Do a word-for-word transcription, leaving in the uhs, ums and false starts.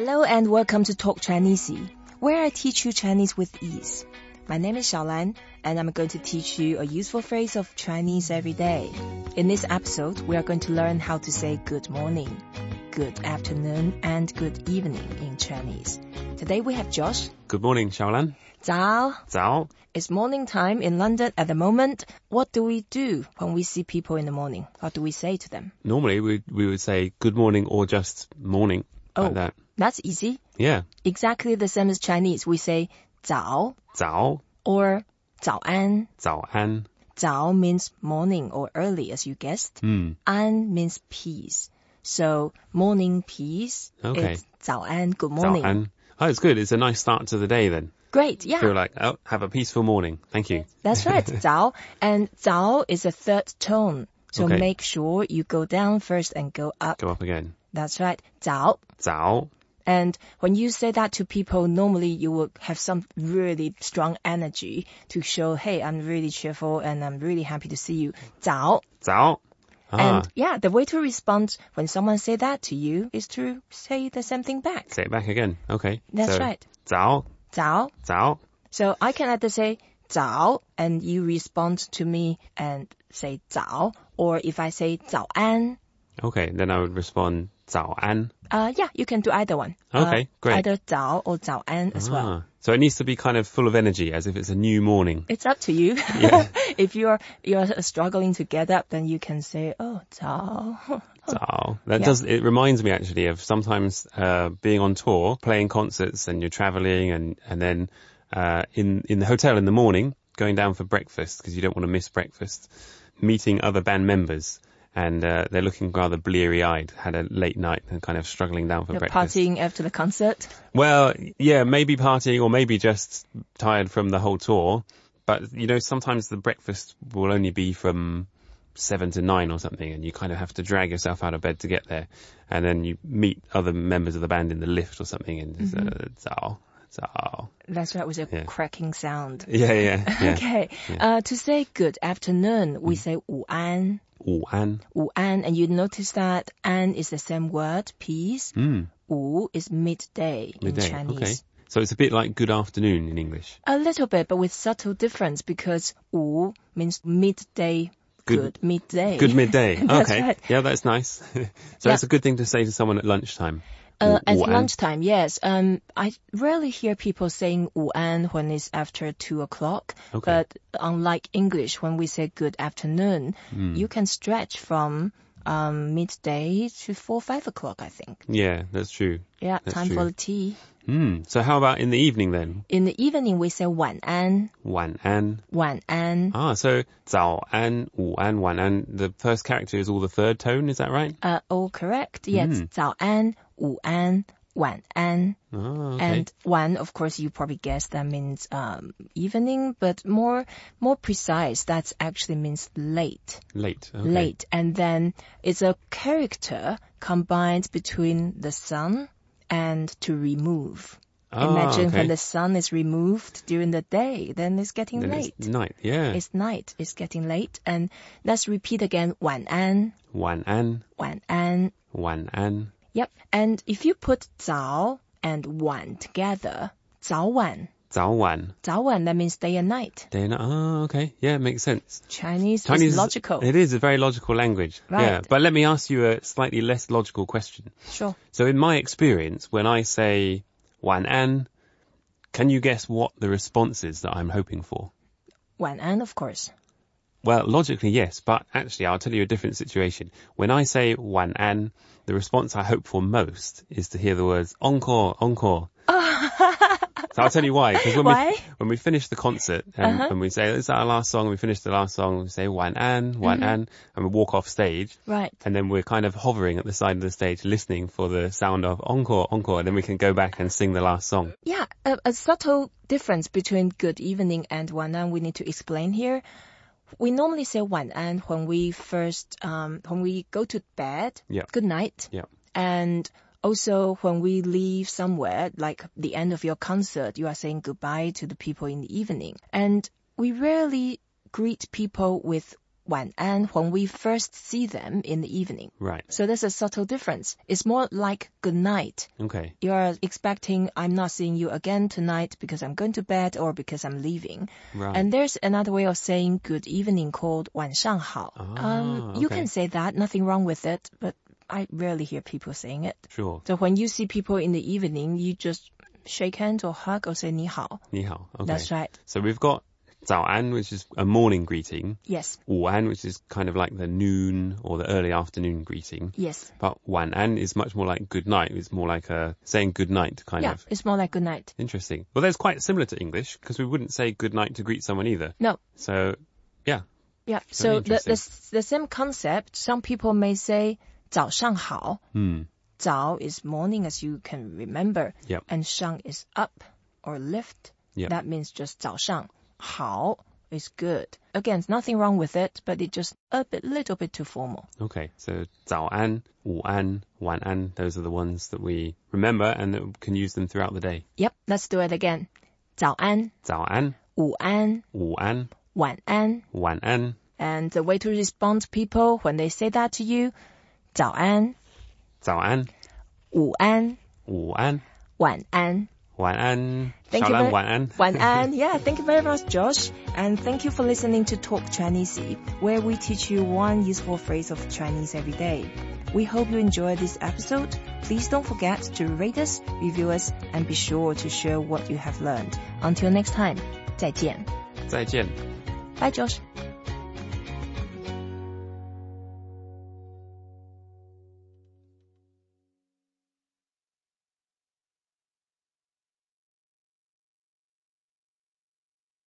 Hello and welcome to Talk Chinese, where I teach you Chinese with ease. My name is Xiaolan, and I'm going to teach you a useful phrase of Chinese every day. In this episode, we are going to learn how to say good morning, good afternoon, and good evening in Chinese. Today we have Josh. Good morning, Xiaolan. 早. 早. It's morning time in London at the moment. What do we do when we see people in the morning? What do we say to them? Normally we we would say good morning or just morning. Oh, like that. That's easy. Yeah. Exactly the same as Chinese. We say 早早 or 早安. 早安. 早 means morning or early, as you guessed. Mm. An means peace. So morning peace. Okay. It's 早安, good morning. 早安. Oh, it's good. It's a nice start to the day then. Great, yeah. Feel like, oh, have a peaceful morning. Thank you. That's right, 早. And 早is a third tone. So Okay. make sure you go down first and go up. Go up again. That's right, 早. 早. And when you say that to people, normally you will have some really strong energy to show, hey, I'm really cheerful and I'm really happy to see you. 早. 早. Ah. And yeah, the way to respond when someone say that to you is to say the same thing back. Say it back again. Okay. That's so, right. 早. 早. 早. So I can either say 早 and you respond to me and say 早, or if I say 早安. Okay, then I would respond 早安. Uh, yeah, you can do either one. Okay, uh, great. Either 早 or 早安as well. Ah. So it needs to be kind of full of energy, as if it's a new morning. It's up to you. Yeah. If you're you're struggling to get up, then you can say, oh, 早. Oh, that Yeah. does, it reminds me actually of sometimes, uh, being on tour, playing concerts and you're traveling and, and then, uh, in, in the hotel in the morning, going down for breakfast because you don't want to miss breakfast, meeting other band members and, uh, they're looking rather bleary-eyed, had a late night and kind of struggling down for You're breakfast. partying after the concert. Well, yeah, maybe partying or maybe just tired from the whole tour. But, you know, sometimes the breakfast will only be from seven to nine or something, and you kind of have to drag yourself out of bed to get there. And then you meet other members of the band in the lift or something, and it's, Mm-hmm. uh, zao, zao. That's right, with a Yeah. cracking sound. Yeah, yeah, yeah. Okay. Yeah. Uh, to say good afternoon, we say 午安. 午安. 午安, and you notice that an is the same word, peace. Mm, 午 is midday, midday. in Chinese. Okay. So it's a bit like good afternoon in English. A little bit, but with subtle difference because 午 means midday. Good- Good, midday. Good midday. That's Okay. right. Yeah, that's nice. So Yeah. it's a good thing to say to someone at lunchtime. Uh, at 午安. lunchtime, yes. Um, I rarely hear people saying 午安 when it's after two o'clock. Okay. But unlike English, when we say good afternoon, Mm. you can stretch from um, midday to four, five o'clock, I think. Yeah, that's true. Yeah, That's time true. for the tea. Mm. So how about in the evening then? In the evening, we say 晚安, 晚安. 晚安. Ah, so 早安, 午安, 晚安. The first character is all the third tone, is that right? Uh, all correct. Yes, Mm. 早安, 午安, 晚安. Oh, okay. And one, of course, you probably guessed that means um, evening, but more more precise, that actually means late. Late. Okay. Late. And then it's a character combined between the sun and to remove. Ah, Imagine okay. when the sun is removed during the day, then it's getting Then late. It's night, yeah. It's night. It's getting late. And let's repeat again. 晚安, 晚安, 晚安. 晚安. Yep. And if you put 早 and 晚 together, 早晚. 早晚. 早晚, that means day and night. Day and ah, okay. Yeah, makes sense. Chinese, Chinese is logical. It is a very logical language. Right. Yeah. But let me ask you a slightly less logical question. Sure. So in my experience, when I say 晚安, can you guess what the response is that I'm hoping for? 晚安, of course. Well, logically, yes, but actually, I'll tell you a different situation. When I say 晚安, the response I hope for most is to hear the words encore, encore. So I'll tell you why. Because when Why? we when we finish the concert and, Uh-huh. and we say, this is our last song, we finish the last song, we say 晚安, 晚安, and we walk off stage. Right. And then we're kind of hovering at the side of the stage, listening for the sound of encore, encore, and then we can go back and sing the last song. Yeah, a, a subtle difference between good evening and 晚安we need to explain here. We normally say 晚安 when we first, um, when we go to bed. Yeah. Good night. Yeah. And also when we leave somewhere, like the end of your concert, you are saying goodbye to the people in the evening. And we rarely greet people with 晚安 when we first see them in the evening. Right. So there's a subtle difference. It's more like good night. Okay. You're expecting I'm not seeing you again tonight because I'm going to bed or because I'm leaving. Right. And there's another way of saying good evening called 晚上好. Ah, um, you okay. can say that, nothing wrong with it, but I rarely hear people saying it. Sure. So when you see people in the evening, you just shake hands or hug or say 你好. 你好. Okay. That's right. So we've got 早安, which is a morning greeting. Yes. 午安, which is kind of like the noon or the early afternoon greeting. Yes. But 晚安 is much more like good night. It's more like a saying good night kind yeah, of. it's more like good night. Interesting. Well, that's quite similar to English because we wouldn't say good night to greet someone either. No. So, yeah. Yeah. Very So the, interesting. the the same concept. Some people may say 早上好. Hmm. 早 is morning, as you can remember. Yep. And 上 is up or lift. Yep. That means just 早上. 好 is good. Again, nothing wrong with it, but it's just a bit, little bit too formal. Okay. So 早安, 午安, 晚安, those are the ones that we remember and that we can use them throughout the day. Yep. Let's do it again. 早安, 早安, 午安, 午安, 晚安. 晚安. And the way to respond to people when they say that to you, 早安, 早安, 午安, 午安, 晚安. 晚安. Thank you 小兰 very- 晚安. 晚安. Yeah, thank you very much, Josh. And thank you for listening to Talk Chinese, where we teach you one useful phrase of Chinese every day. We hope you enjoyed this episode. Please don't forget to rate us, review us, and be sure to share what you have learned. Until next time, 再见. 再见. Bye, Josh.